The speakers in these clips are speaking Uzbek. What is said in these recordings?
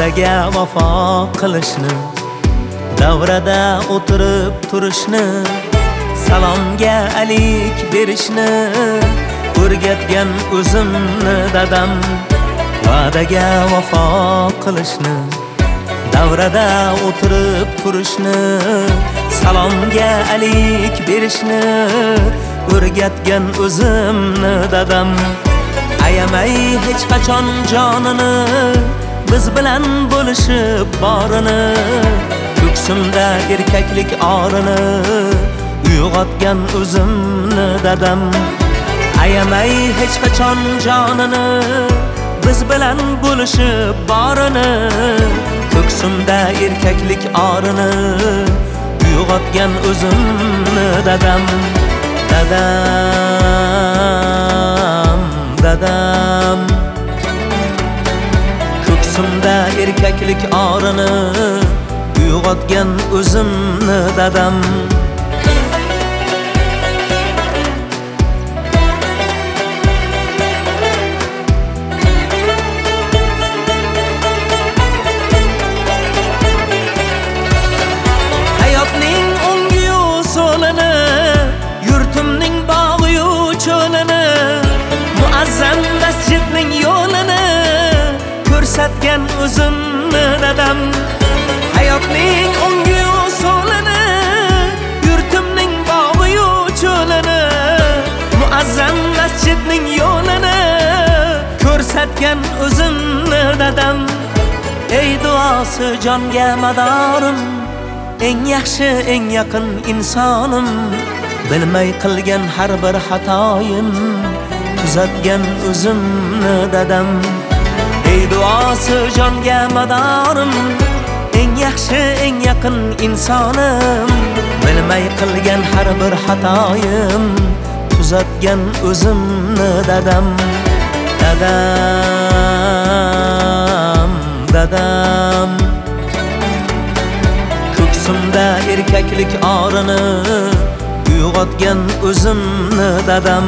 va'daga vafo qilishni, davrada o'tirib turishni, salomga alik berishni o'rgatgan o'zimni dadam. Va'daga vafo qilishni, davrada o'tirib turishni, salomga alik berishni o'rgatgan o'zimni dadam. Ayamay hech qachon jonini, biz bilan bo'lishib borini, ko'ksimda erkaklik orini uyg'otgan o'zimni dadam. Ayamay hech qachon jonini, biz bilan bo'lishib borini, ko'ksimda erkaklik orini uyg'otgan o'zimni dadam. Dadam, dadam, ko'ksimda erkaklik orini uyg'otgan o'zimni dadam. Hayotning o'ngi-yu so'lini, yurtimning bog'i-yu cho'lini, muazzam masjidning yo'lini ko'rsatgan o'zimni dadam. Hayotning o'ngi-yu so'lini, yurtimning bog'i-yu cho'lini, muazzam masjidning yo'lini ko'rsatgan o'zimni dadam. Ey duosi jonga madorim, eng yaxshi eng yaqin insonim, bilmay qilgan har bir xatoyim tuzatgan o'zimni dadam. Ey duosi jonga madorim, eng yaxshi eng yaqin insonim, bilmay qilgan har bir xatoyim tuzatgan o'zimni dadam. Dadam, dadam, ko'ksimda erkaklik orini uyg'otgan o'zimni dadam.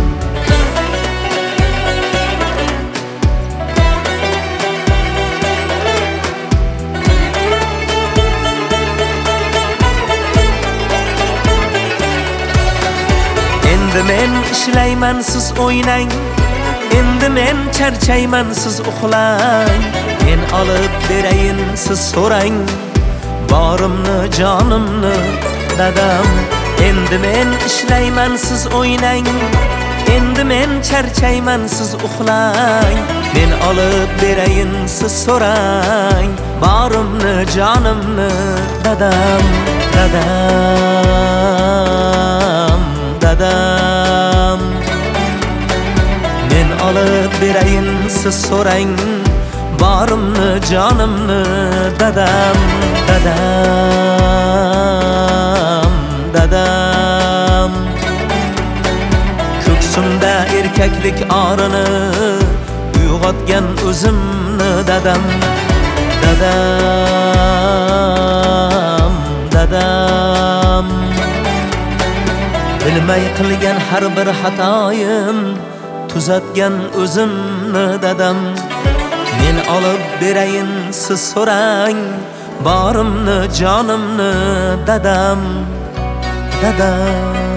Endi men ishlayman, siz o'ynang, endi men charchayman, siz uxlang. Men olib berayin, siz so'rang, borimni jonimni dadam. Endi men ishlayman, siz o'ynang, endi men charchayman, siz uxlang. Men olib berayin, siz so'rang, borimni jonimni dadam. Dadam, dadam, men olib berayin, siz so'rang, borimni jonimni dadam. Dadam, dadam, ko'ksimda erkaklik orini uyg'otgan o'zimni dadam. Dadam, dadam, bilmay qilgan har bir xatoyim tuzatgan o'zimni dadam. Men olib berayin, siz so'rang, borimni jonimni dadam. Dadam.